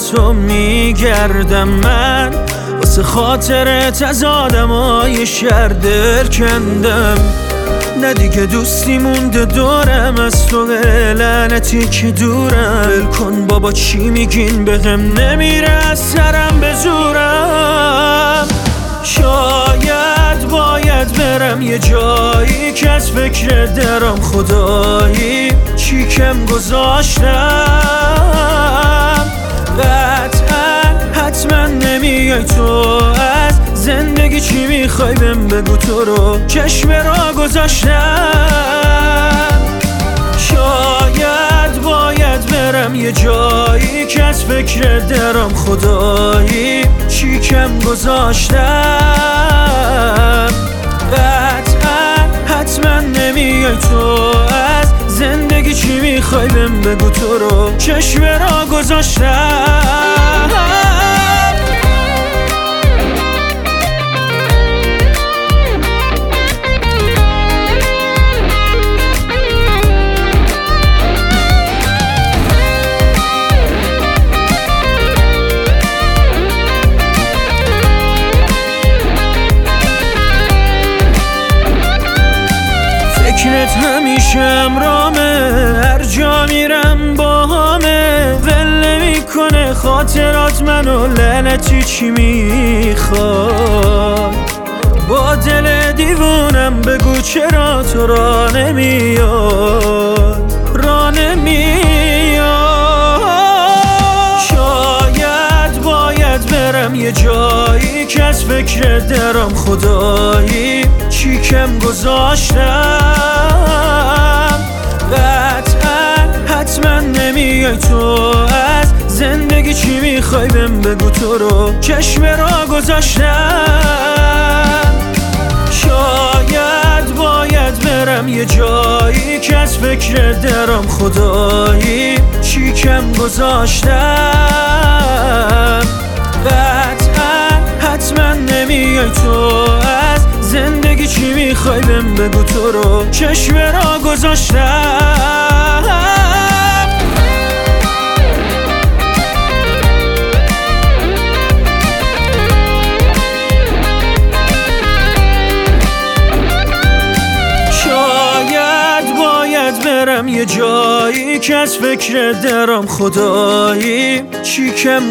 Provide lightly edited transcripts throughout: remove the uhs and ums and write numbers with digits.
تو میگردم من، واسه خاطرت از آدمای شهر دل کندم. نه دیگه دوستی مونده دورم، از تو لعنتی که دورم. ول کن بابا چی میگین بهم نمیره از سرم به زورم. شاید باید برم یه جایی که از فکر درم خدایی چی کم گذاشتم. قطعا حتما نمیای تو، از زندگی چی میخوای بهم بگو، تو رو چشم را گذاشتم. شاید باید برم یه جایی که از فکر درم خدایی چی کم گذاشتم. قطعا حتما نمیای تو، از زندگی چی میخوای بهم بگو، تو رو چشم را گذاشتم. فکرت همیشه امرامه، هر جا میرم با همه. ول نمیکنه خاطرات منو، لعنتی چی میخوای؟ با دل دیوونم بگو چرا تو را نمیاد، را نمیاد. شاید باید برم یه جایی که از فکر درم خدایی چی کم گذاشتم. قطعا حتما نمیای تو، از زندگی چی میخوای بهم بگو، تو رو چشم را گذاشتم. شاید باید برم یه جایی که از فکر درم خدایی چی کم گذاشتم. قطعا حتما نمیای تو، از زندگی چی میخوای بهم بگو، تو رو چشم را گذاشتم. شاید باید برم یه جایی که از فکر درم خدایی چی کم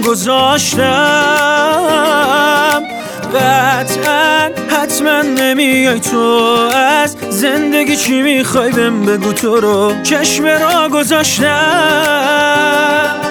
گذاشتم. قطعا حتما نمیای تو، از زندگی چی میخوای بهم بگو، تو رو چشم را گذاشتم.